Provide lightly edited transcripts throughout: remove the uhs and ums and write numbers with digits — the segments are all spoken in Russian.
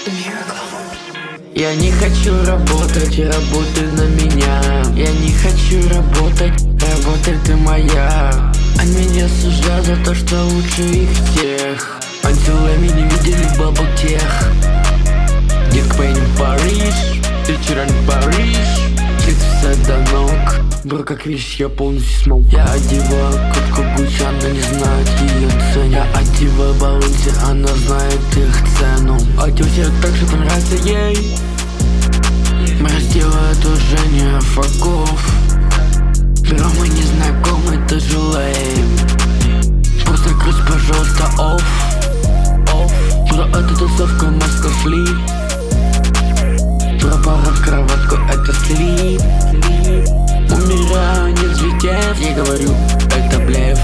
Я не хочу работать, работай на меня. Я не хочу работать, работай ты моя. Они меня осуждают за то, что лучше их всех. Антилами не видели бабок тех. Дик Пейн Париж, вечером Париж. Все до ног. Бро, как видишь, я полностью смог. Я одеваю куртку Гуччи, она не знает ее цену. Я одеваю Баланси, она знает их цену. А тетя так же понравится ей. Мы разделают уже не фагов. Бро, мы не знакомы, ты же лейм. Просто круть, пожалуйста, офф. Бро, это тусовка Москва флип. Бро, пора в кроватку, это слип. Умираю, не взлетев. Я говорю, это блеф.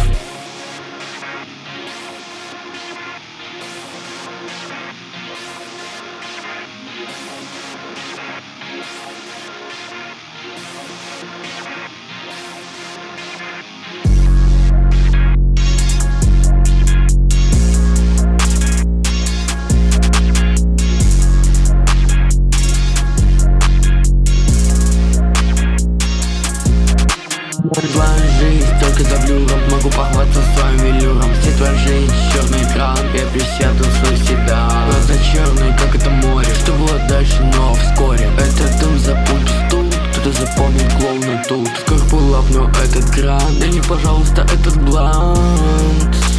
Твоя жизнь только за блюром. Могу похвастаться своим велюром. Все твоя жизнь черный экран. Я присяду в свой седан. Глаза черные, как это море. Что было дальше, но вскоре. Этот дом забудь тут. Кто-то запомнил клоуна тут. Скоро пулапну этот кран. Дай мне, пожалуйста, этот блант.